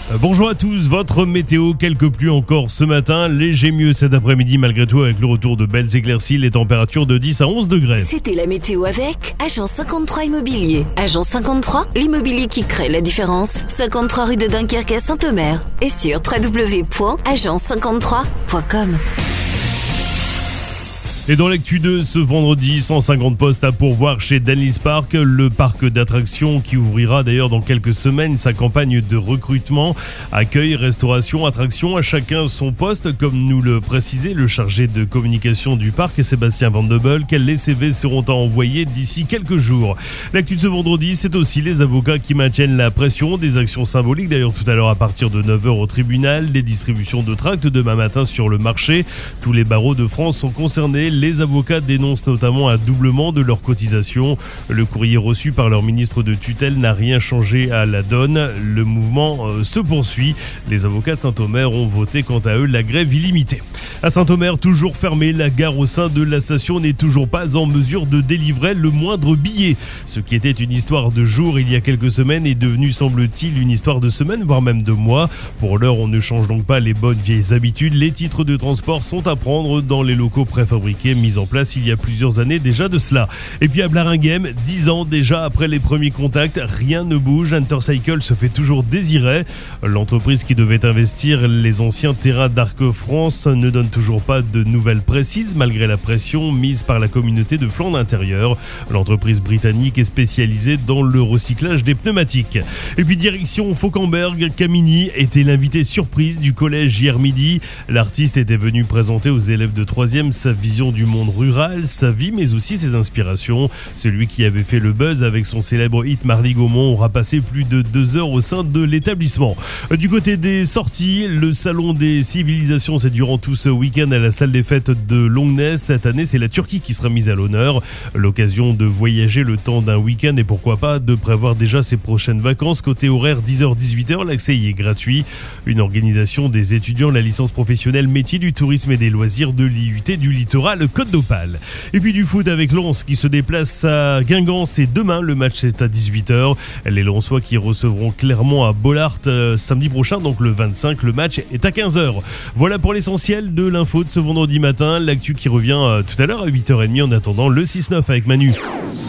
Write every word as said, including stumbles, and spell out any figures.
Bonjour à tous, votre météo, quelques pluies encore ce matin, léger mieux cet après-midi malgré tout avec le retour de belles éclaircies, les températures de dix à onze degrés. C'était la météo avec Agence cinquante-trois Immobilier. Agence cinquante-trois, l'immobilier qui crée la différence. cinquante-trois rue de Dunkerque à Saint-Omer et sur w w w point agence cinquante-trois point com. Et dans l'actu de ce vendredi, cent cinquante postes à pourvoir chez Denlis Park, le parc d'attractions qui ouvrira d'ailleurs dans quelques semaines sa campagne de recrutement. Accueil, restauration, attraction, à chacun son poste, comme nous le précisait le chargé de communication du parc, Sébastien Van de Beulk. Les C V seront à envoyer d'ici quelques jours. L'actu de ce vendredi, c'est aussi les avocats qui maintiennent la pression, des actions symboliques d'ailleurs tout à l'heure à partir de neuf heures au tribunal, des distributions de tracts demain matin sur le marché. Tous les barreaux de France sont concernés. Les avocats dénoncent notamment un doublement de leurs cotisations. Le courrier reçu par leur ministre de tutelle n'a rien changé à la donne. Le mouvement euh, se poursuit. Les avocats de Saint-Omer ont voté quant à eux la grève illimitée. À Saint-Omer, toujours fermée, la gare au sein de la station n'est toujours pas en mesure de délivrer le moindre billet. Ce qui était une histoire de jour il y a quelques semaines est devenu, semble-t-il, une histoire de semaines, voire même de mois. Pour l'heure, on ne change donc pas les bonnes vieilles habitudes. Les titres de transport sont à prendre dans les locaux préfabriqués mis en place il y a plusieurs années déjà de cela. Et puis à Blaringhem, dix ans déjà après les premiers contacts, rien ne bouge. Intercycle se fait toujours désirer. L'entreprise qui devait investir les anciens terrains d'Arc France ne donne toujours pas de nouvelles précises malgré la pression mise par la communauté de Flandre intérieure. L'entreprise britannique est spécialisée dans le recyclage des pneumatiques. Et puis direction Fauquemberg, Camini était l'invité surprise du collège hier midi. L'artiste était venu présenter aux élèves de troisième sa vision du monde rural, sa vie mais aussi ses inspirations. Celui qui avait fait le buzz avec son célèbre hit Marly Gaumont aura passé plus de deux heures au sein de l'établissement. Du côté des sorties, le salon des civilisations c'est durant tout ce week-end à la salle des fêtes de Longnes. Cette année c'est la Turquie qui sera mise à l'honneur. L'occasion de voyager le temps d'un week-end et pourquoi pas de prévoir déjà ses prochaines vacances. Côté horaire dix heures dix-huit heures, l'accès y est gratuit. Une organisation des étudiants, la licence professionnelle métier du tourisme et des loisirs de l'I U T du littoral Côte d'Opale. Et puis du foot avec Lens qui se déplace à Guingamp, c'est demain, le match c'est à dix-huit heures. Les Lensois qui recevront Clermont à Bollaert euh, samedi prochain, donc le vingt-cinq, le match est à quinze heures. Voilà pour l'essentiel de l'info de ce vendredi matin, l'actu qui revient euh, tout à l'heure à huit heures trente en attendant le six neuf avec Manu.